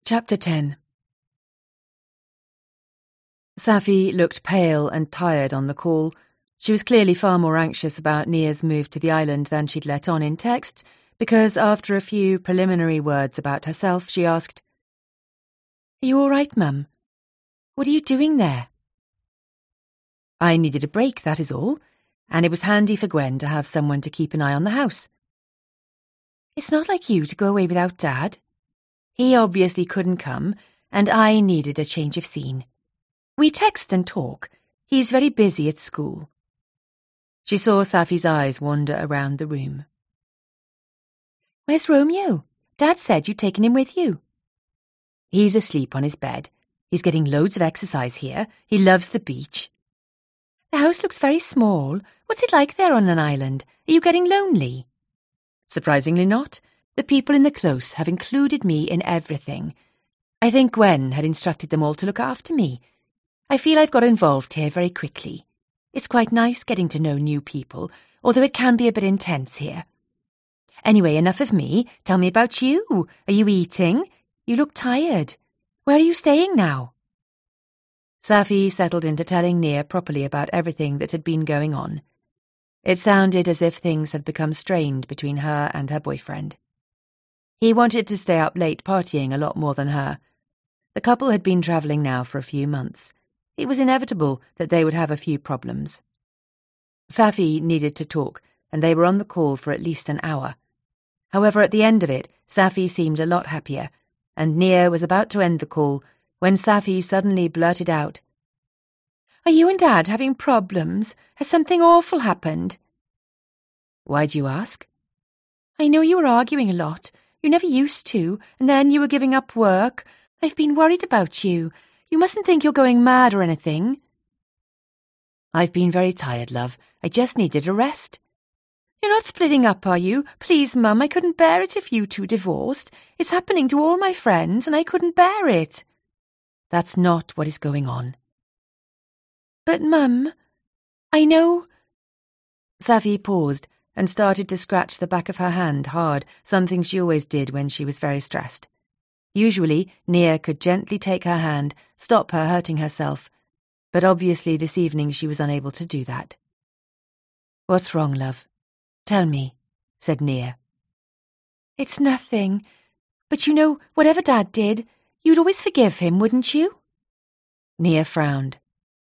Chapter 10. Safi looked pale and tired on the call. She was clearly far more anxious about Nia's move to the island than she'd let on in texts, because after a few preliminary words about herself, she asked, "Are you all right, Mum? What are you doing there?" "I needed a break, that is all, and it was handy for Gwen to have someone to keep an eye on the house." "It's not like you to go away without Dad. He obviously couldn't come, and I needed a change of scene. We text and talk. He's very busy at school." She saw Safi's eyes wander around the room. "Where's Romeo? Dad said you'd taken him with you." "He's asleep on his bed. He's getting loads of exercise here. He loves the beach." "The house looks very small. What's it like there on an island? Are you getting lonely?" "Surprisingly not. The people in the close have included me in everything. I think Gwen had instructed them all to look after me. I feel I've got involved here very quickly. It's quite nice getting to know new people, although it can be a bit intense here. Anyway, enough of me. Tell me about you. Are you eating? You look tired. Where are you staying now?" Safi settled into telling Nia properly about everything that had been going on. It sounded as if things had become strained between her and her boyfriend. He wanted to stay up late partying a lot more than her. The couple had been travelling now for a few months. It was inevitable that they would have a few problems. Safi needed to talk, and they were on the call for at least an hour. However, at the end of it, Safi seemed a lot happier, and Nia was about to end the call when Safi suddenly blurted out, "Are you and Dad having problems? Has something awful happened?" "Why do you ask?" "I know you were arguing a lot. You never used to, and then you were giving up work. I've been worried about you. You mustn't think you're going mad or anything." "I've been very tired, love. I just needed a rest." "You're not splitting up, are you? Please, Mum, I couldn't bear it if you two divorced. It's happening to all my friends, and I couldn't bear it." "That's not what is going on." "But, Mum, I know—" Safi paused and started to scratch the back of her hand hard, something she always did when she was very stressed. Usually, Nia could gently take her hand, stop her hurting herself, but obviously this evening she was unable to do that. "What's wrong, love? Tell me," said Nia. "It's nothing. But you know, whatever Dad did, you'd always forgive him, wouldn't you?" Nia frowned.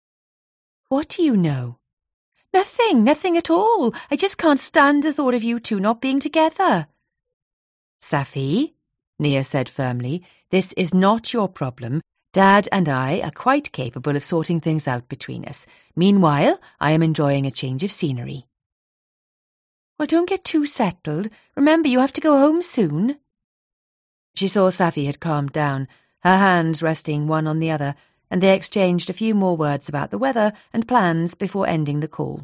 "What do you know?" Nothing at all. I just can't stand the thought of you two not being together." "Safi," Nia said firmly, "this is not your problem. Dad and I are quite capable of sorting things out between us. Meanwhile, I am enjoying a change of scenery." "Well, don't get too settled. Remember, you have to go home soon." She saw Safi had calmed down, her hands resting one on the other, and they exchanged a few more words about the weather and plans before ending the call.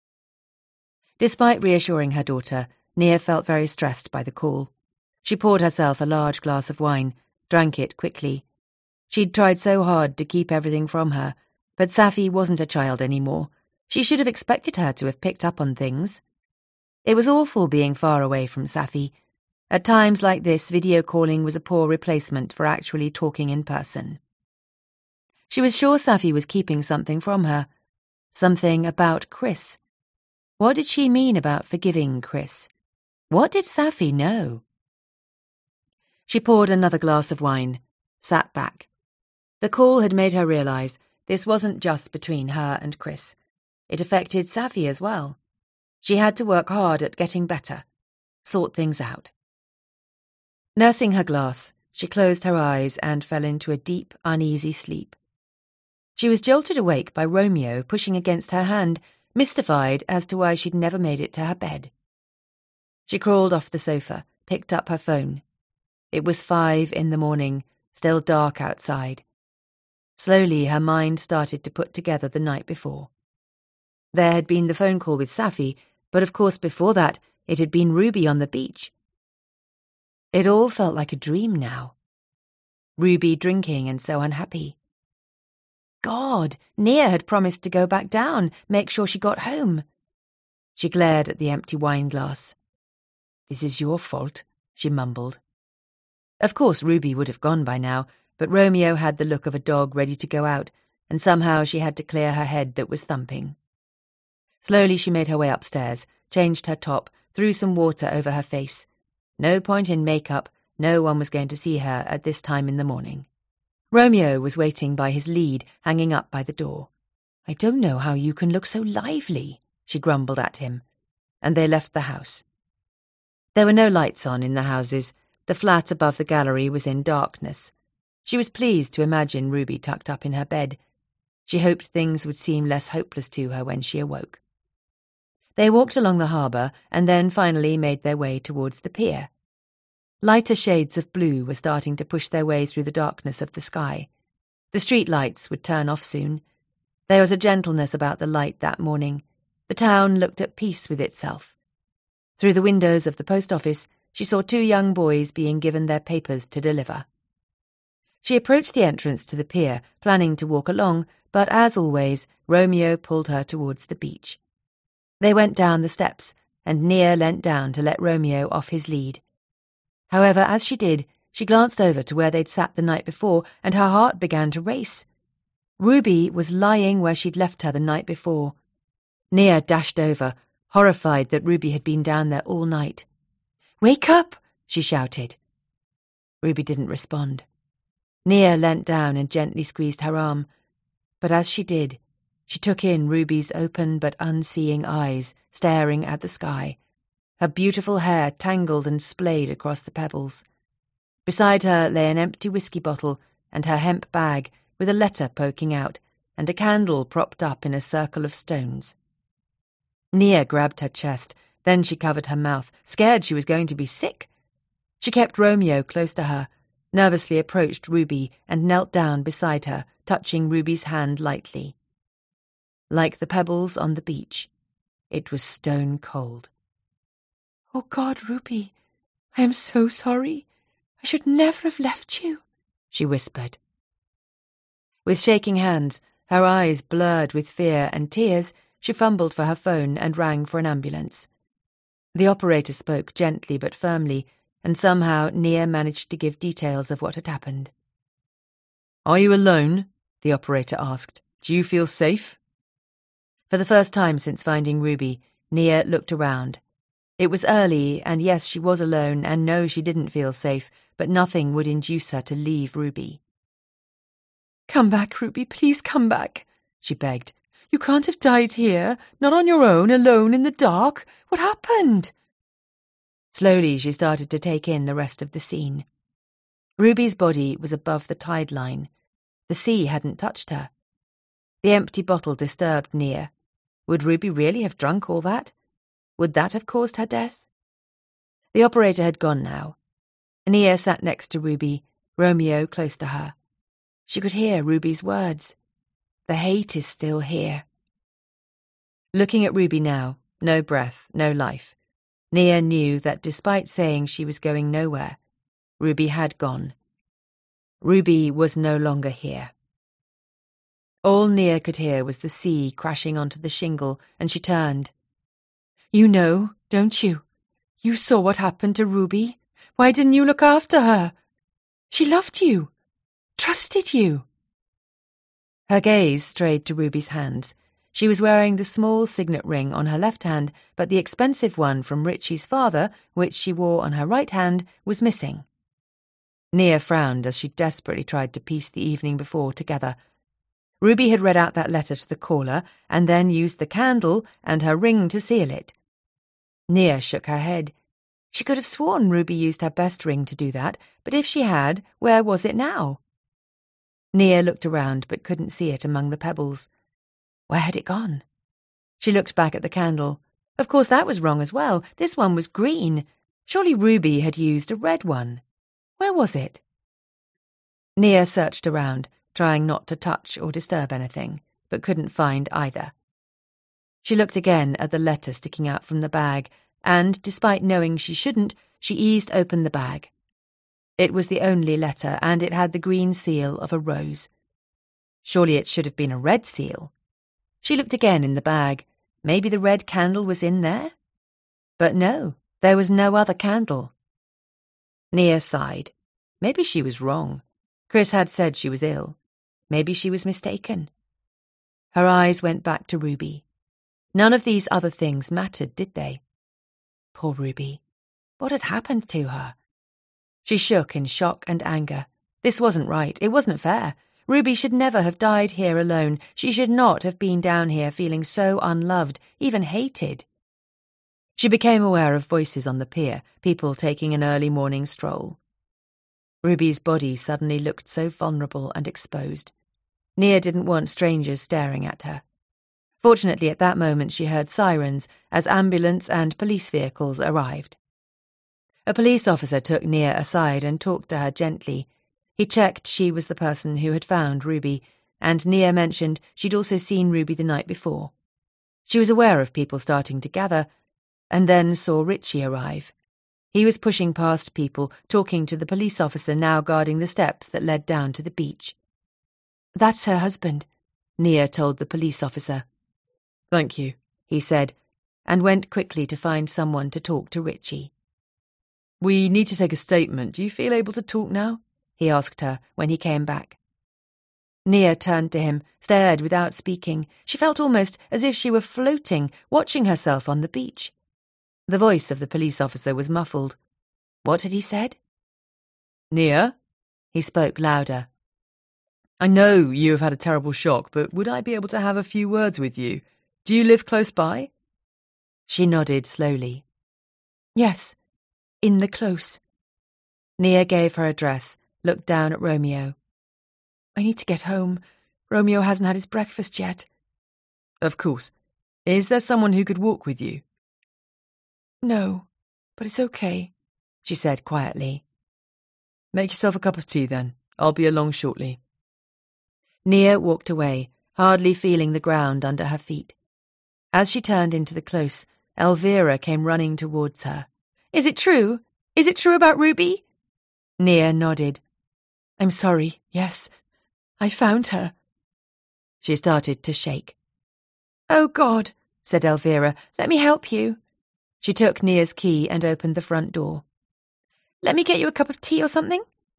Despite reassuring her daughter, Nia felt very stressed by the call. She poured herself a large glass of wine, drank it quickly. She'd tried so hard to keep everything from her, but Safi wasn't a child anymore. She should have expected her to have picked up on things. It was awful being far away from Safi. At times like this, video calling was a poor replacement for actually talking in person. She was sure Safi was keeping something from her. Something about Chris. What did she mean about forgiving Chris? What did Safi know? She poured another glass of wine, sat back. The call had made her realise this wasn't just between her and Chris. It affected Safi as well. She had to work hard at getting better, sort things out. Nursing her glass, she closed her eyes and fell into a deep, uneasy sleep. She was jolted awake by Romeo pushing against her hand, mystified as to why she'd never made it to her bed. She crawled off the sofa, picked up her phone. It was 5 a.m, still dark outside. Slowly her mind started to put together the night before. There had been the phone call with Safi, but of course before that it had been Ruby on the beach. It all felt like a dream now. Ruby drinking and so unhappy. God, Nia had promised to go back down, make sure she got home. She glared at the empty wine glass. "This is your fault," she mumbled. Of course Ruby would have gone by now, but Romeo had the look of a dog ready to go out, and somehow she had to clear her head that was thumping. Slowly she made her way upstairs, changed her top, threw some water over her face. No point in makeup, no one was going to see her at this time in the morning. Romeo was waiting by his lead, hanging up by the door. "I don't know how you can look so lively," she grumbled at him, and they left the house. There were no lights on in the houses. The flat above the gallery was in darkness. She was pleased to imagine Ruby tucked up in her bed. She hoped things would seem less hopeless to her when she awoke. They walked along the harbour and then finally made their way towards the pier. Lighter shades of blue were starting to push their way through the darkness of the sky. The street lights would turn off soon. There was a gentleness about the light that morning. The town looked at peace with itself. Through the windows of the post office, she saw 2 young boys being given their papers to deliver. She approached the entrance to the pier, planning to walk along, but as always, Romeo pulled her towards the beach. They went down the steps, and Nia leant down to let Romeo off his lead. However, as she did, she glanced over to where they'd sat the night before, and her heart began to race. Ruby was lying where she'd left her the night before. Nia dashed over, horrified that Ruby had been down there all night. "Wake up!" she shouted. Ruby didn't respond. Nia leant down and gently squeezed her arm, but as she did, she took in Ruby's open but unseeing eyes staring at the sky, her beautiful hair tangled and splayed across the pebbles. Beside her lay an empty whiskey bottle and her hemp bag with a letter poking out and a candle propped up in a circle of stones. Nia grabbed her chest, then she covered her mouth, scared she was going to be sick. She kept Romeo close to her, nervously approached Ruby and knelt down beside her, touching Ruby's hand lightly. Like the pebbles on the beach, it was stone cold. "Oh God, Ruby, I am so sorry. I should never have left you," she whispered. With shaking hands, her eyes blurred with fear and tears, she fumbled for her phone and rang for an ambulance. The operator spoke gently but firmly, and somehow Nia managed to give details of what had happened. "Are you alone?" the operator asked. "Do you feel safe?" For the first time since finding Ruby, Nia looked around. It was early, and yes, she was alone, and no, she didn't feel safe, but nothing would induce her to leave Ruby. "Come back, Ruby, please come back," she begged. "You can't have died here, not on your own, alone in the dark. What happened?" Slowly she started to take in the rest of the scene. Ruby's body was above the tide line. The sea hadn't touched her. The empty bottle disturbed Nia. Would Ruby really have drunk all that? Would that have caused her death? The operator had gone now. Nia sat next to Ruby, Romeo close to her. She could hear Ruby's words. "The hate is still here." Looking at Ruby now, no breath, no life, Nia knew that despite saying she was going nowhere, Ruby had gone. Ruby was no longer here. All Nia could hear was the sea crashing onto the shingle, and she turned. "You know, don't you? You saw what happened to Ruby. Why didn't you look after her? She loved you, trusted you." Her gaze strayed to Ruby's hands. She was wearing the small signet ring on her left hand, but the expensive one from Richie's father, which she wore on her right hand, was missing. Nia frowned as she desperately tried to piece the evening before together. Ruby had read out that letter to the caller and then used the candle and her ring to seal it. Nia shook her head. She could have sworn Ruby used her best ring to do that, but if she had, where was it now? Nia looked around but couldn't see it among the pebbles. Where had it gone? She looked back at the candle. Of course that was wrong as well. This one was green. Surely Ruby had used a red one. Where was it? Nia searched around, trying not to touch or disturb anything, but couldn't find either. She looked again at the letter sticking out from the bag, and, despite knowing she shouldn't, she eased open the bag. It was the only letter, and it had the green seal of a rose. Surely it should have been a red seal. She looked again in the bag. Maybe the red candle was in there? But no, there was no other candle. Nia sighed. Maybe she was wrong. Chris had said she was ill. Maybe she was mistaken. Her eyes went back to Ruby. None of these other things mattered, did they? Poor Ruby. What had happened to her? She shook in shock and anger. This wasn't right. It wasn't fair. Ruby should never have died here alone. She should not have been down here feeling so unloved, even hated. She became aware of voices on the pier, people taking an early morning stroll. Ruby's body suddenly looked so vulnerable and exposed. Nia didn't want strangers staring at her. Fortunately, at that moment she heard sirens as ambulance and police vehicles arrived. A police officer took Nia aside and talked to her gently. He checked she was the person who had found Ruby, and Nia mentioned she'd also seen Ruby the night before. She was aware of people starting to gather, and then saw Richie arrive. He was pushing past people, talking to the police officer now guarding the steps that led down to the beach. "That's her husband," Nia told the police officer. "Thank you," he said, and went quickly to find someone to talk to Richie. "We need to take a statement. Do you feel able to talk now?" he asked her when he came back. Nia turned to him, stared without speaking. She felt almost as if she were floating, watching herself on the beach. The voice of the police officer was muffled. What had he said? "Nia?" He spoke louder. "I know you have had a terrible shock, but would I be able to have a few words with you? Do you live close by?" She nodded slowly. "Yes, in the close." Nia gave her address, looked down at Romeo. "I need to get home. Romeo hasn't had his breakfast yet." "Of course. Is there someone who could walk with you?" "No, but it's okay," she said quietly. "Make yourself a cup of tea then. I'll be along shortly." Nia walked away, hardly feeling the ground under her feet. As she turned into the close, Elvira came running towards her. "Is it true? Is it true about Ruby?" Nia nodded. "I'm sorry, yes. I found her." She started to shake. "Oh, God," said Elvira. "Let me help you." She took Nia's key and opened the front door. "Let me get you a cup of tea or something?"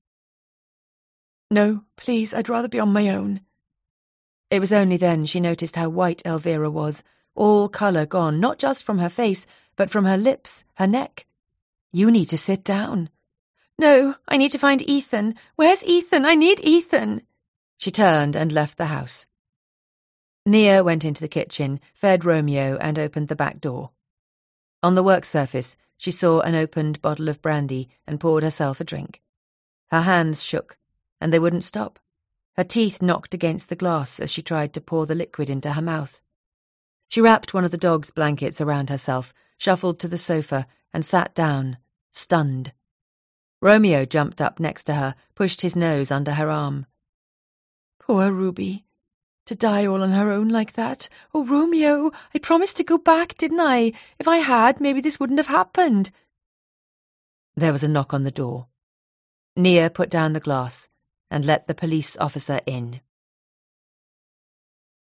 "No, please, I'd rather be on my own." It was only then she noticed how white Elvira was, all colour gone, not just from her face, but from her lips, her neck. "You need to sit down." "No, I need to find Ethan. Where's Ethan? I need Ethan." She turned and left the house. Nia went into the kitchen, fed Romeo, and opened the back door. On the work surface, she saw an opened bottle of brandy and poured herself a drink. Her hands shook, and they wouldn't stop. Her teeth knocked against the glass as she tried to pour the liquid into her mouth. She wrapped one of the dog's blankets around herself, shuffled to the sofa, and sat down, stunned. Romeo jumped up next to her, pushed his nose under her arm. "Poor Ruby. To die all on her own like that. Oh, Romeo, I promised to go back, didn't I? If I had, maybe this wouldn't have happened." There was a knock on the door. Nia put down the glass and let the police officer in.